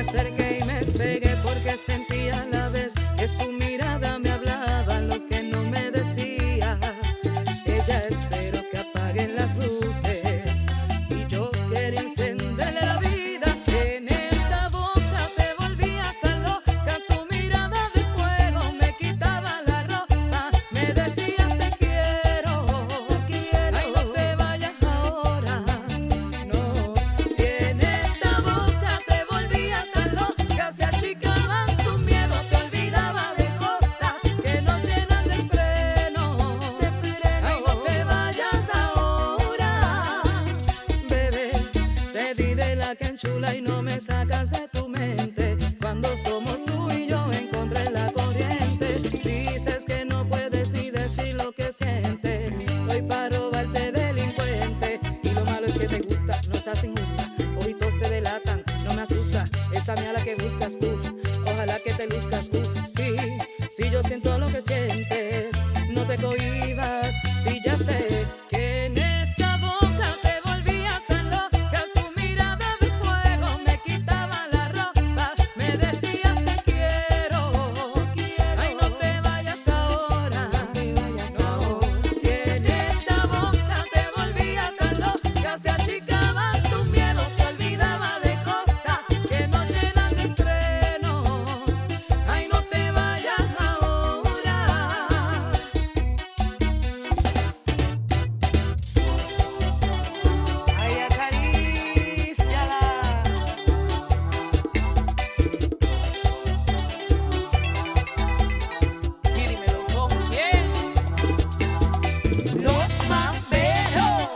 acerqué y me pegué porque sentía a la vez que su mirada me hablaba lo que no me decía. Ella esperó que apaguen las luces y yo quería encenderle la vida. En esta boca te volví hasta loca, tu mirada de fuego me quitaba la ropa, me decías te quiero, ay no te vayas ahora, no. Si en esta boca te volví hasta loca, se achicaban tus miedos, te olvidaba de cosas que no llenan de freno, ay no te vayas ahora. Bebé, te di de la que enchula y no me sacas de tu mente. Cuando somos tú y yo encontré la corriente. Dices que no puedes ni decir lo que sientes. Estoy para robarte, delincuente. Y lo malo es que te gusta, no seas injusta. Ojitos te delatan, no me asusta. Esa mía la que buscas, uff. Ojalá que te luzcas, uff. Sí, sí, yo siento lo que sientes. No te cohibas, sí, ya sé que en esta boca te volví hasta loca. Tu mirada de fuego me quitaba la ropa, me decías te quiero, ay no te vayas ahora, no. Si en esta boca te volví hasta loca, se achicaban tus miedos, te olvidaba de cosas que no llenan de freno, ay no te vayas ahora. Ay, acaríciala. Y dímelo con quién. Los Mamberos.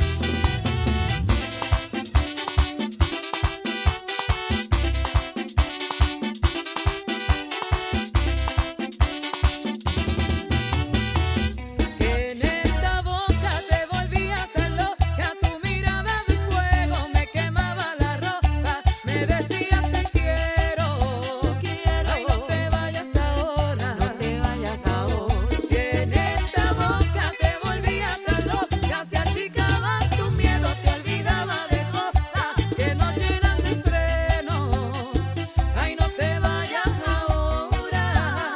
Que en esta boca te volví hasta loca, tu mirada de fuego me quemaba la ropa, me decías te quiero, ay no te vayas ahora, Si en esta boca te volví hasta loca, se achicaban tus miedos, te olvidaba de cosas que no llenan de freno, ay no te vayas ahora.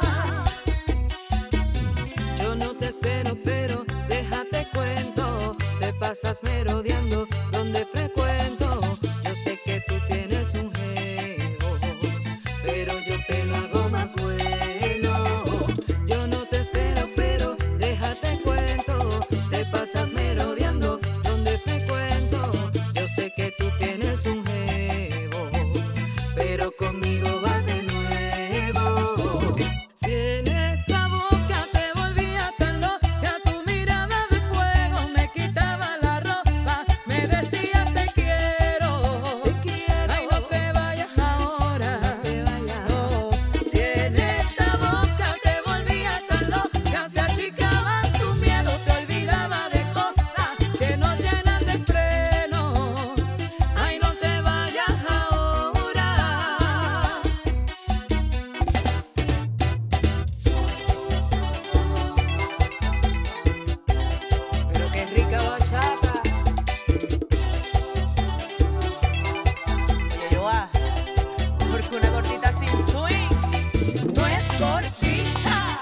Yo no te espero, pero déjate cuento. Te pasas merodeando donde frecuento. Yo sé que tú tienes un jevo, pero yo te lo hago más bueno. Yo no te espero, pero déjate cuento. Te pasas merodeando donde frecuento. Yo sé que tú tienes un jevo, pero conmigo vas de nuevo. Si en esta boca te volvía tan loca, tu mirada de fuego me quitaba la ropa, me decías te quiero, ay no te vayas ahora, no. Si en esta boca te volvía tan loca, se achicaban tus miedos, te olvidaba de cosas que no llenan de freno, ay no te vayas ahora. Pero qué rica bachata. Oye, Joa, porque una gordita sin swing no es gordita.